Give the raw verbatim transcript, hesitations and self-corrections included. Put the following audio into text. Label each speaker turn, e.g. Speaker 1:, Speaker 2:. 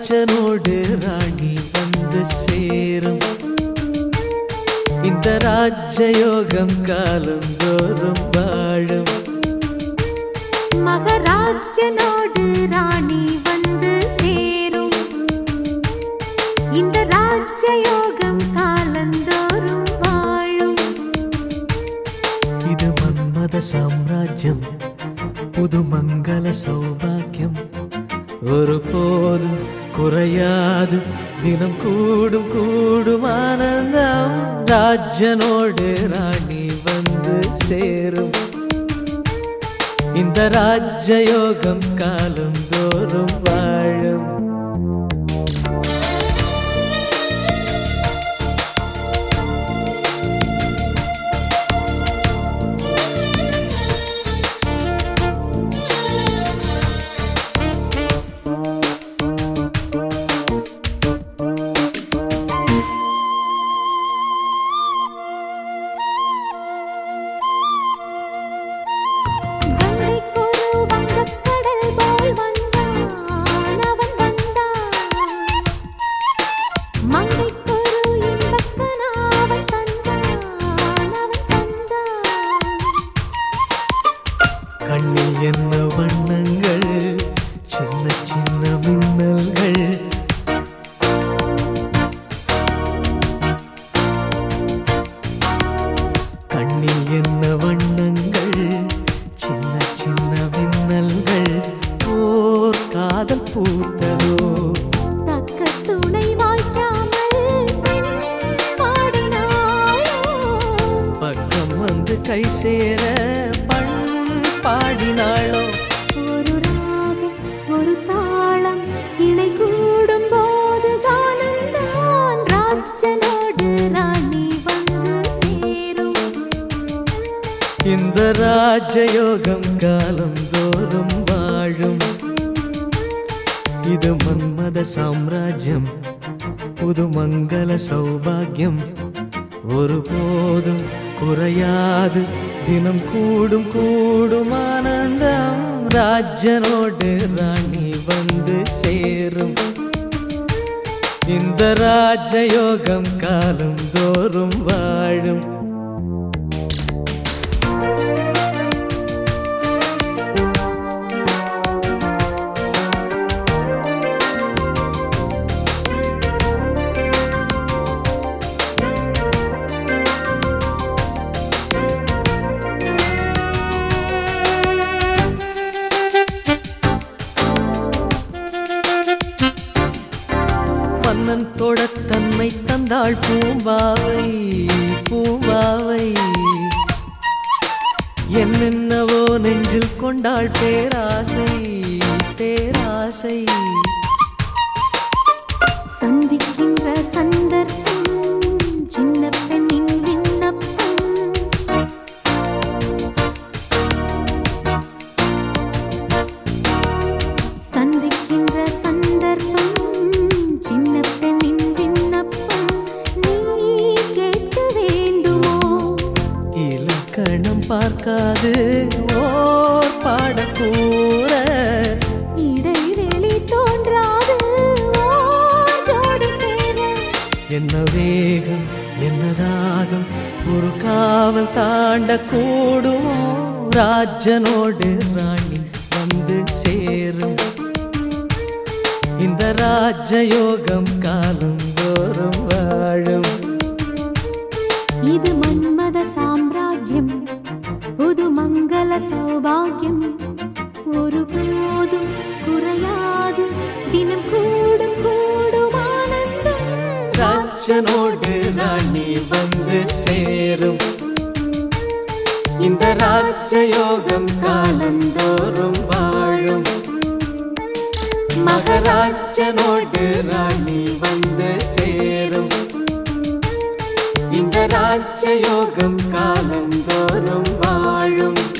Speaker 1: மகராஜனோடு ராணி வந்து சேரும். இந்த ராஜயோகம் காலந்தோறும் வாழும்.
Speaker 2: மகராஜனோடு ராணி வந்து சேரும். இந்த ராஜயோகம் காலந்தோறும் வாழும்.
Speaker 1: இது மன்மத சாம்ராஜ்யம், புது மங்கள சௌபாக்கியம். ஒரு போதும் குறையாது, தினம் கூடும் கூடும் ஆனந்தம். ராஜனோடு ராணி வந்து சேரும். இந்த ராஜயோகம் காலம் தோறும் வாழும். கண்ணில் என்ன வண்ணங்கள், சின்ன சின்ன மின்னல்கள். கண்ணில் என்ன வண்ணங்கள், சின்ன சின்ன மின்னல்கள். ஓர் காதல் பூத்ததோ,
Speaker 2: தக்க துணை வாய்க்காமல் பாடினாயோ.
Speaker 1: பக்கம் வந்து கை சேர பண் பாடினாளோ.
Speaker 2: ஒரு ராகம் ஒரு தாளம் இணை கூடும் போது கானம்தான். ராஜனோடு ராணி வந்து சேரும்.
Speaker 1: இந்த ராஜயோகம் காலம் தோறும் வாழும். இது மன்மத சாம்ராஜ்யம், புது மங்கள சௌபாகியம். ஒருபோதும் குறையாது, தினம் கூடும் கூடும் ஆனந்தம். ராஜனோடு ராணி வந்து சேரும். இந்த ராஜயோகம் காலம் தோறும் வாழும். மன்னன் தொட தன்னை தந்தாள் பூம்பாவை பூம்பாவை. என்னென்னவோ நெஞ்சில் கொண்டாள் பேராசை பேராசை.
Speaker 2: சந்திக்கின்ற சந்தர்ப்பம் சின்ன பெண்ணின் விண்ணப்பம். சந்திக்கின்ற சந்தர்ப்பம் சின்ன பெண்ணின் விண்ணப்பம். நீ கேட்க வேண்டுமோ?
Speaker 1: இலக்கணம் பார்க்காது ஓர் பாடக்கூற.
Speaker 2: இடைவெளி தோன்றாது ஓர் ஜோடி சேர.
Speaker 1: என்ன வேகம் என்ன தாகம், ஒரு காவல் தாண்ட கூடுமோ. ராஜனோடு ராணி வந்து சேரும். இந்த ராஜயோகம் காலம் தோறும் வாழும்.
Speaker 2: இது மன்மத சாம்ராஜ்யம், புது மங்கள சௌபாகியம். ஒருபோதும் குறையாது, தினம் கூடும் கூடும் ஆனந்தம்.
Speaker 1: ராஜனோடு ராணி வந்து சேரும். இந்த ராஜயோகம் காலந்தோறும் வாழும். மகராஜனோடு ராணி வந்து சேரும். இந்த ராஜயோகம் காலந்தோறும் வாழும்.